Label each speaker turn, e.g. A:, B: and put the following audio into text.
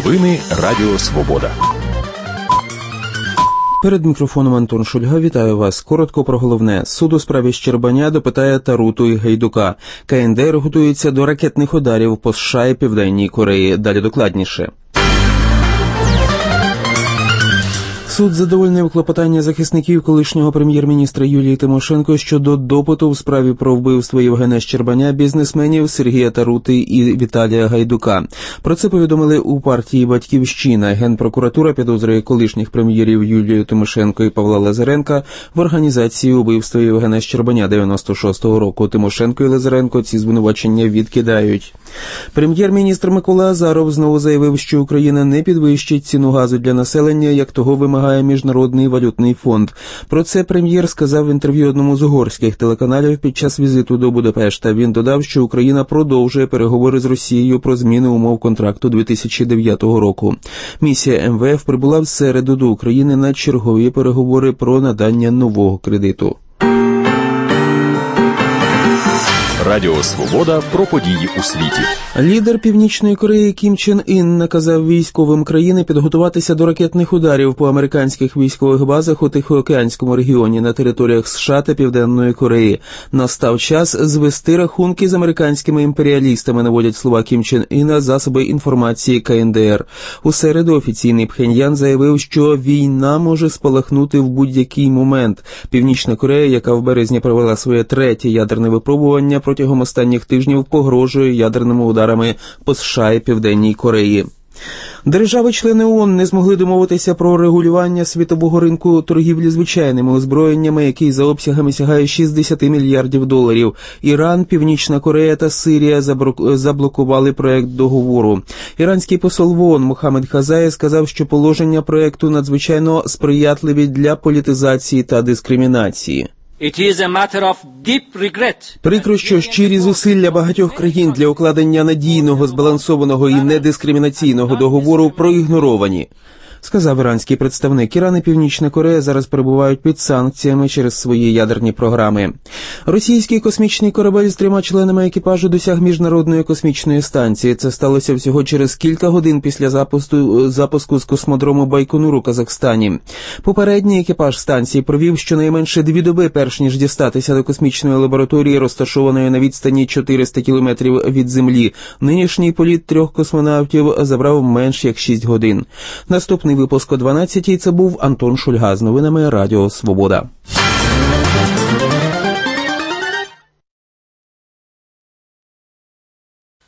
A: Новини Радіо Свобода.
B: Перед мікрофоном Антон Шульга. Вітаю вас. Коротко про головне. Суд у справі Щербаня допитає Таруту і Гайдука. КНДР готується до ракетних ударів по США і Південній Кореї. Далі докладніше. Суд задовольнив клопотання захисників колишнього прем'єр-міністра Юлії Тимошенко щодо допиту в справі про вбивство Євгена Щербаня бізнесменів Сергія Тарути і Віталія Гайдука. Про це повідомили у партії «Батьківщина». Генпрокуратура підозрює колишніх прем'єрів Юлію Тимошенко і Павла Лазаренка в організації убивства Євгена Щербаня 96-го року. Тимошенко і Лазаренко ці звинувачення відкидають. Прем'єр-міністр Микола Азаров знову заявив, що Україна не підвищить ціну газу для населення, як того вимагає Міжнародний валютний фонд. Про це прем'єр сказав в інтерв'ю одному з угорських телеканалів під час візиту до Будапешта. Він додав, що Україна продовжує переговори з Росією про зміни умов контракту 2009 року. Місія МВФ прибула в середу до України на чергові переговори про надання нового кредиту.
A: Радіо Свобода про події у світі.
B: Лідер Північної Кореї Кім Чен Ін наказав військовим країни підготуватися до ракетних ударів по американських військових базах у Тихоокеанському регіоні на територіях США та Південної Кореї. Настав час звести рахунки з американськими імперіалістами, наводять слова Кім Чен Іна засоби інформації КНДР. У середу офіційний Пхеньян заявив, що війна може спалахнути в будь-який момент. Північна Корея, яка в березні провела своє третє ядерне випробування, протягом останніх тижнів погрожує ядерними ударами по США і Південній Кореї. Держави-члени ООН не змогли домовитися про регулювання світового ринку торгівлі звичайними озброєннями, який за обсягами сягає 60 мільярдів доларів. Іран, Північна Корея та Сирія заблокували проект договору. Іранський посол в ООН Мохаммед Хазаї сказав, що положення проекту надзвичайно сприятливі для політизації та дискримінації. Прикро, що щирі зусилля багатьох країн для укладення надійного, збалансованого і недискримінаційного договору проігноровані, сказав іранський представник. Іран і Північна Корея зараз перебувають під санкціями через свої ядерні програми. Російський космічний корабель з 3 членами екіпажу досяг Міжнародної космічної станції. Це сталося всього через кілька годин після запуску з космодрому Байконур у Казахстані. Попередній екіпаж станції провів щонайменше 2 доби, перш ніж дістатися до космічної лабораторії, розташованої на відстані 400 кілометрів від Землі. Нинішній політ 3 космонавтів забрав менш як 6 годин. Наступний випуск о 12-й. Це був Антон Шульга з новинами Радіо Свобода.